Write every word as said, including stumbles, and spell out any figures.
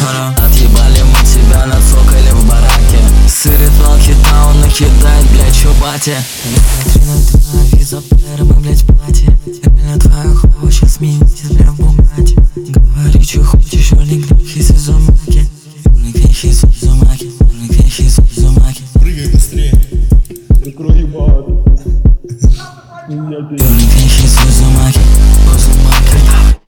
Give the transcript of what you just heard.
Отъебали мы тебя на цоколе в бараке. Сырит Волки-таун, накидает, блядь, чубати. Виза плеер, мы, блядь, пати. Реально твоя хуя сейчас минус, тебе в бумаге. Говори, что хочешь, улик, хисы зумаки. Улик, хисы зумаки. Улик, хисы зумаки. Прыгай быстрее. Закрой ебало. Улик, хисы зумаки. Зумаки.